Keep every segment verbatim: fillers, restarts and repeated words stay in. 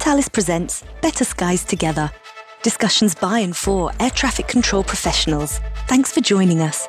Thales presents Better Skies Together. Discussions by and for air traffic control professionals. Thanks for joining us.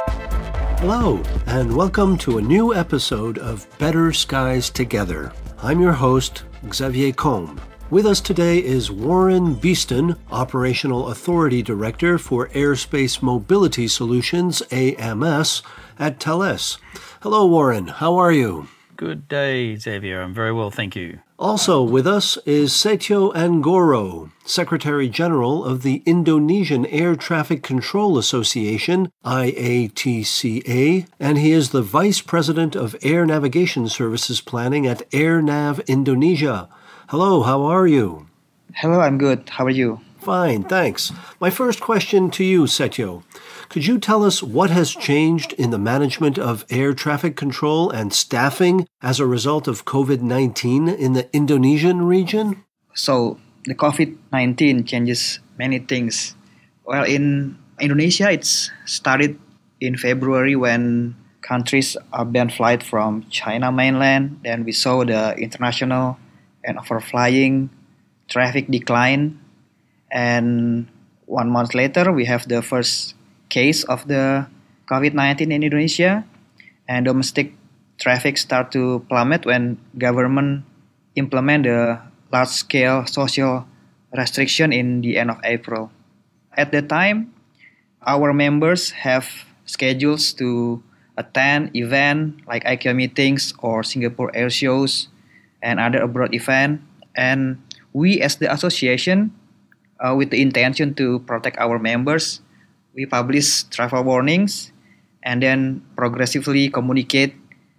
Hello, and welcome to a new episode of Better Skies Together. I'm your host, Xavier Combe. With us today is Warren Beeston, Operational Authority Director for Airspace Mobility Solutions, A M S, at Thales. Hello, Warren. How are you? Good day, Xavier. I'm very well, thank you. Also with us is Setio Anggoro, Secretary General of the Indonesian Air Traffic Control Association, I A T C A, and he is the Vice President of Air Navigation Services Planning at AirNav Indonesia. Hello, how are you? Hello, I'm good. How are you? Fine, thanks. My first question to you, Setio. Could you tell us what has changed in the management of air traffic control and staffing as a result of covid nineteen in the Indonesian region? So, the covid nineteen changes many things. Well, in Indonesia, it's started in February when countries are banned flight from China mainland. Then we saw the international and overflying traffic decline. And one month later, we have the first case of the covid nineteen in Indonesia, and domestic traffic start to plummet when government implement the large-scale social restriction in the end of April. At the time, our members have schedules to attend events like I C A O meetings or Singapore air shows and other abroad events, and we as the association, uh, with the intention to protect our members, we publish travel warnings and then progressively communicate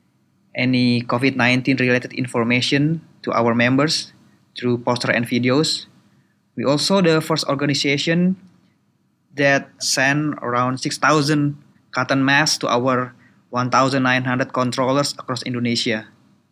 any covid nineteen related information to our members through poster and videos. We also the first organization that sent around six thousand cotton masks to our one thousand nine hundred controllers across Indonesia.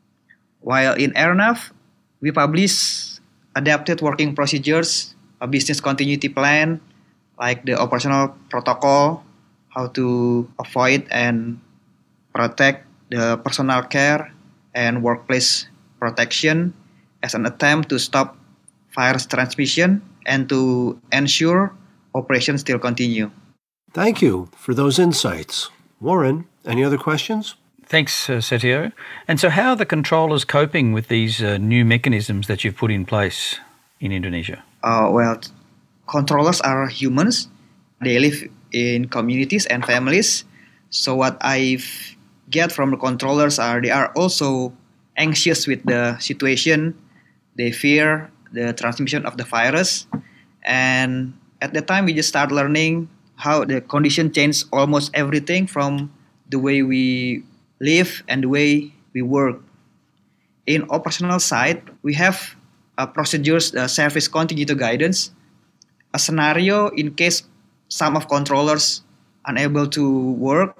While in AirNav, we publish adapted working procedures, a business continuity plan, like the operational protocol, how to avoid and protect the personal care and workplace protection as an attempt to stop virus transmission and to ensure operations still continue. Thank you for those insights. Warren, any other questions? Thanks, uh, Setio. And so how are the controllers coping with these uh, new mechanisms that you've put in place in Indonesia? Uh, well, controllers are humans. They live in communities and families. So what I get from the controllers are they are also anxious with the situation. They fear the transmission of the virus. And at that time, we just start learning how the condition changed almost everything from the way we live and the way we work. In operational side, we have uh, procedures, uh, service continuity guidance, a scenario in case some of controllers unable to work,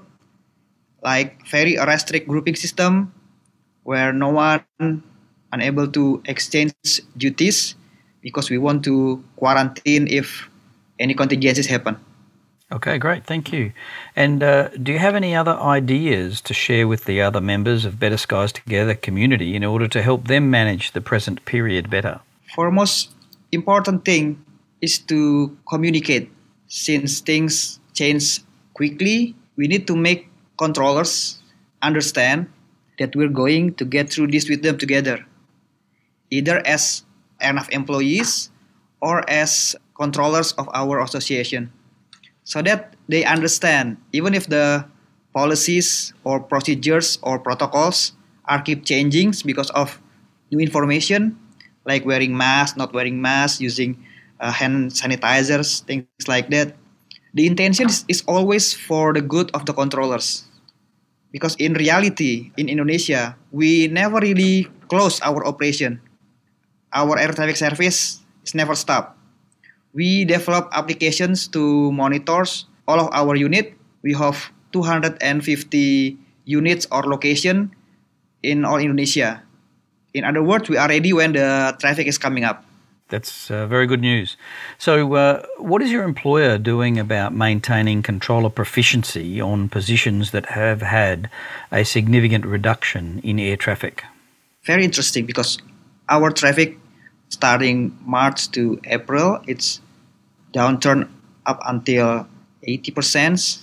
like very restrict grouping system where no one unable to exchange duties because we want to quarantine if any contingencies happen. Okay, great. Thank you. And uh, do you have any other ideas to share with the other members of Better Skies Together community in order to help them manage the present period better? For most important thing is to communicate. Since things change quickly, we need to make controllers understand that we're going to get through this with them together, either as AirNav employees or as controllers of our association, so that they understand even if the policies or procedures or protocols are keep changing because of new information, like wearing masks, not wearing masks, using uh, hand sanitizers, things like that. The intention is, is always for the good of the controllers. Because in reality, in Indonesia, we never really close our operation. Our air traffic service is never stopped. We develop applications to monitor all of our unit. We have two hundred fifty units or location in all Indonesia. In other words, we are ready when the traffic is coming up. That's uh, very good news. So uh, what is your employer doing about maintaining controller proficiency on positions that have had a significant reduction in air traffic? Very interesting because our traffic starting March to April, it's downturn up until eighty percent.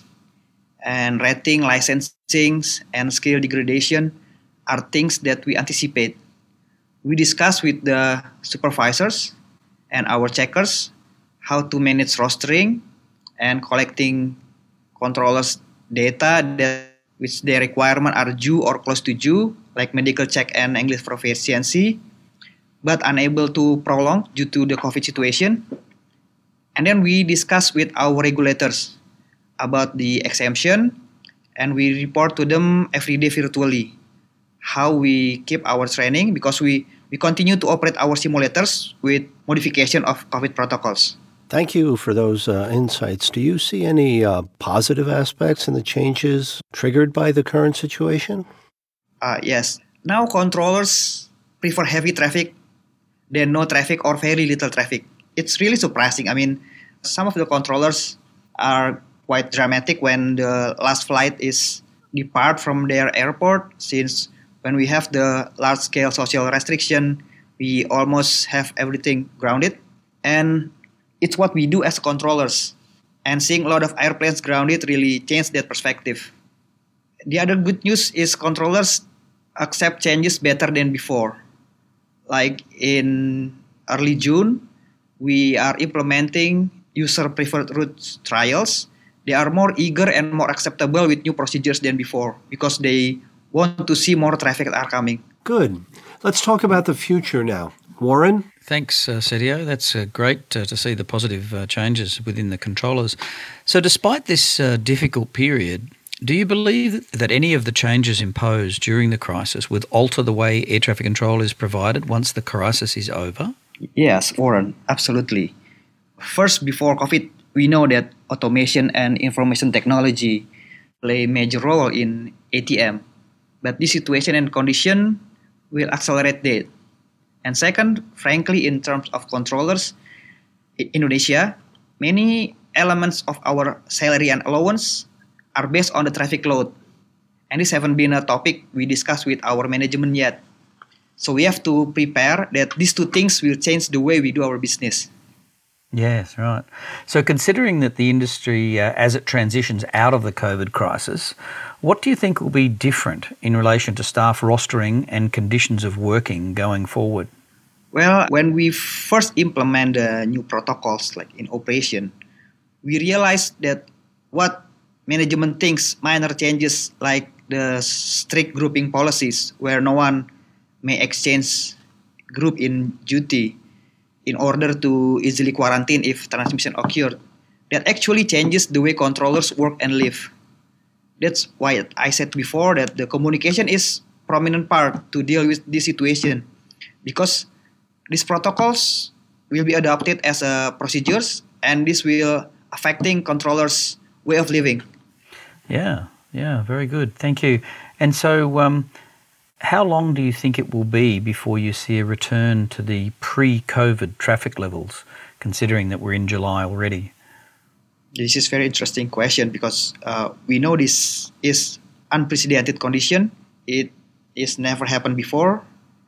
And rating, licensing, and skill degradation are things that we anticipate. We discuss with the supervisors and our checkers how to manage rostering and collecting controllers' data that which their requirement are due or close to due, like medical check and English proficiency, but unable to prolong due to the COVID situation. And then we discuss with our regulators about the exemption, and we report to them every day virtually how we keep our training, because we, we continue to operate our simulators with modification of COVID protocols. Thank you for those uh, insights. Do you see any uh, positive aspects in the changes triggered by the current situation? Uh, yes. Now controllers prefer heavy traffic than no traffic or very little traffic. It's really surprising. I mean, some of the controllers are quite dramatic when the last flight is depart from their airport, since when we have the large-scale social restriction, we almost have everything grounded. And it's what we do as controllers. And seeing a lot of airplanes grounded really changed that perspective. The other good news is controllers accept changes better than before. Like in early June, we are implementing user-preferred route trials. They are more eager and more acceptable with new procedures than before because they want to see more traffic that are coming. Good. Let's talk about the future now. Warren? Thanks, uh, Sergio. That's uh, great uh, to see the positive uh, changes within the controllers. So despite this uh, difficult period, do you believe that any of the changes imposed during the crisis would alter the way air traffic control is provided once the crisis is over? Yes, Warren, absolutely. First, before COVID, we know that automation and information technology play a major role in A T M. But this situation and condition will accelerate that. And second, frankly, in terms of controllers, in Indonesia, many elements of our salary and allowance are based on the traffic load. And this haven't been a topic we discussed with our management yet. So we have to prepare that these two things will change the way we do our business. Yes, right. So considering that the industry, uh, as it transitions out of the COVID crisis, what do you think will be different in relation to staff rostering and conditions of working going forward? Well, when we first implement the new protocols like in operation, we realized that what management thinks minor changes like the strict grouping policies where no one may exchange group in duty in order to easily quarantine if transmission occurred, that actually changes the way controllers work and live. That's why I said before that the communication is prominent part to deal with this situation, because these protocols will be adopted as a procedures, and this will affecting controllers' way of living. Yeah, yeah, very good. Thank you. And so um, how long do you think it will be before you see a return to the pre-COVID traffic levels, considering that we're in July already? This is a very interesting question because uh, we know this is unprecedented condition. It is never happened before.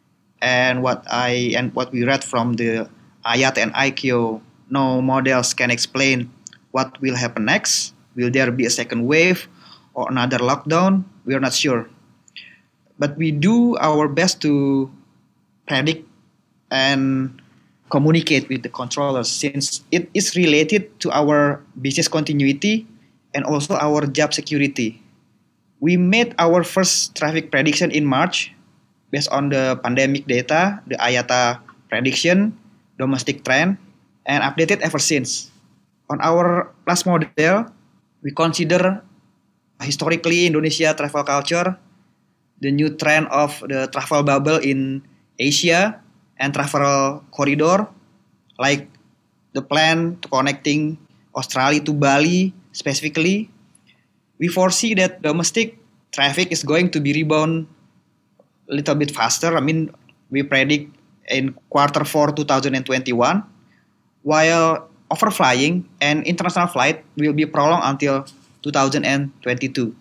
And what I and what we read from the I A T A and I C A O, no models can explain what will happen next. Will there be a second wave or another lockdown? We are not sure. But we do our best to predict and communicate with the controllers since it is related to our business continuity and also our job security. We made our first traffic prediction in March based on the pandemic data, the I A T A prediction, domestic trend, and updated ever since. On our last model, we consider historically Indonesia travel culture, the new trend of the travel bubble in Asia, and travel corridor, like the plan to connecting Australia to Bali specifically. We foresee that domestic traffic is going to be rebound a little bit faster. I mean, we predict in quarter four twenty twenty-one, while overflying and international flight will be prolonged until two thousand twenty-two.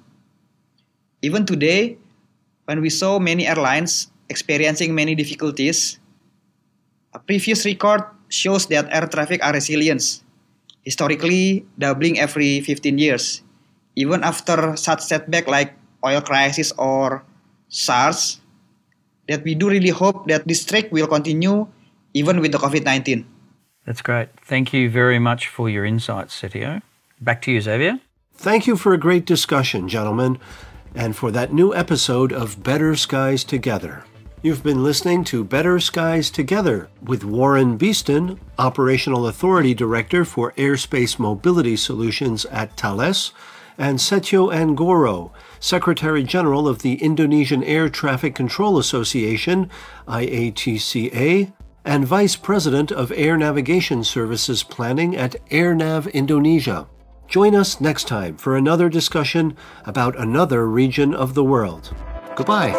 Even today, when we saw many airlines experiencing many difficulties, A previous record shows that air traffic are resilient, historically doubling every fifteen years. Even after such setback like oil crisis or SARS, that we do really hope that this trend will continue even with the COVID nineteen. That's great. Thank you very much for your insights, Setio. Back to you, Xavier. Thank you for a great discussion, gentlemen, and for that new episode of Better Skies Together. You've been listening to Better Skies Together with Warren Beeston, Operational Authority Director for Airspace Mobility Solutions at Thales, and Setio Anggoro, Secretary General of the Indonesian Air Traffic Control Association, I A T C A, and Vice President of Air Navigation Services Planning at AirNav Indonesia. Join us next time for another discussion about another region of the world. Goodbye.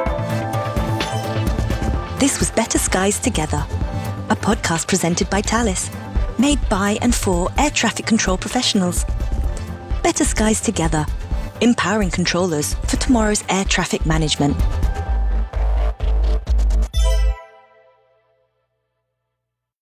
This was Better Skies Together, a podcast presented by Thales, made by and for air traffic control professionals. Better Skies Together, empowering controllers for tomorrow's air traffic management.